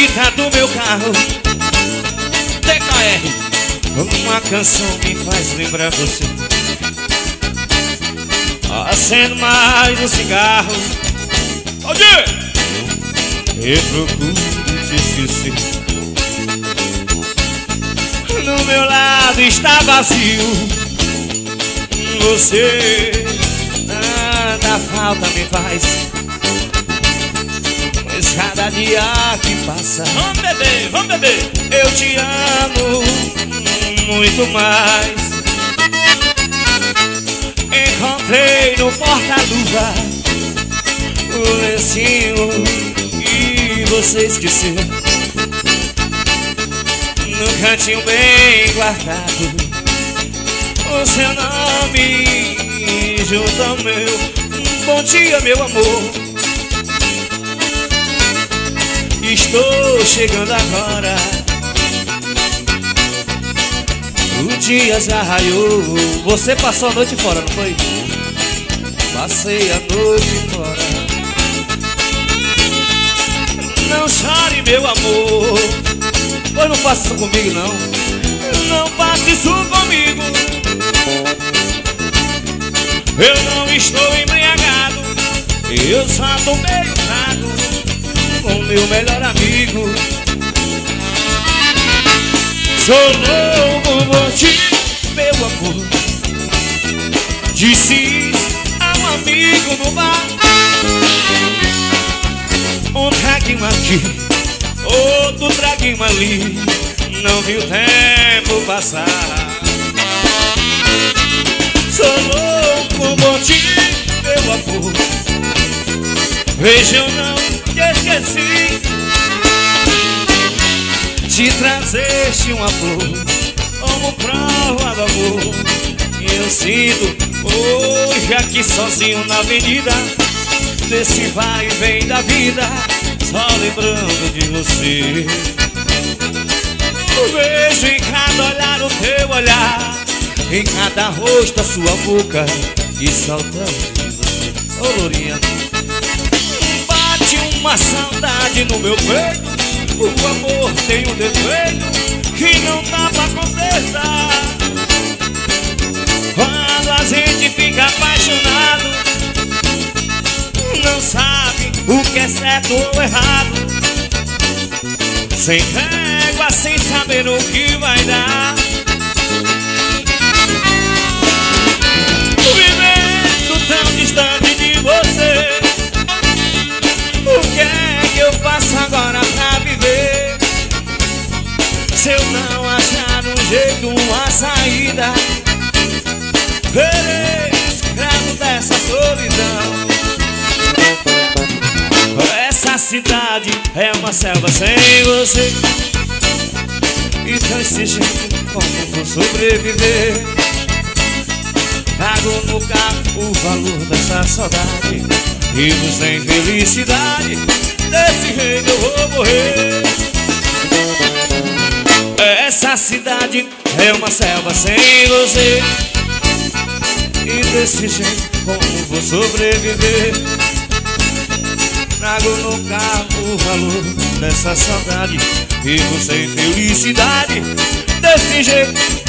música do meu carro, TKR. Uma canção me faz lembrar você. Acendo mais um cigarro, eu procuro te esquecer. No meu lado está vazio, você nada falta me faz. Mas cada dia que passa, vamos beber, eu te amo muito mais. Encontrei no porta-luva o lencinho que você esqueceu, no cantinho bem guardado, o seu nome junto ao meu. Bom dia, meu amor, estou chegando agora. O dia já raiou. Você passou a noite fora, não foi? Passei a noite fora. Não chore, meu amor, pois não faça isso comigo, não. Não faça isso comigo. Eu não estou embriagado, eu só tô meio trago com meu melhor amigo. Sou louco por ti, meu amor, disse a um amigo no bar. Um traguinho aqui, outro traguinho ali, não vi o tempo passar. Sou louco por ti, meu amor, veja, eu não te esqueci. Te trazeste uma flor como prova do amor que eu sinto hoje aqui sozinho na avenida, desse vai e vem da vida, só lembrando de você. Vejo em cada olhar o teu olhar, em cada rosto a sua boca, e saudade de você. Ô Lourinha, bate uma saudade no meu peito. O amor tem um defeito que não dá pra consertar. Quando a gente fica apaixonado, não sabe o que é certo ou errado, sem régua, sem saber o que vai dar. Vivendo tão distante de você, o que é que eu faço agora pra viver? Se eu não achar um jeito, uma saída, serei escravo dessa solidão. Essa cidade é uma selva sem você, e desse jeito como vou sobreviver? Trago no carro o valor dessa saudade, vivo sem felicidade, desse jeito eu vou morrer. Essa cidade é uma selva sem você, e desse jeito como vou sobreviver? Trago no carro o valor dessa saudade, vivo sem felicidade, desse jeito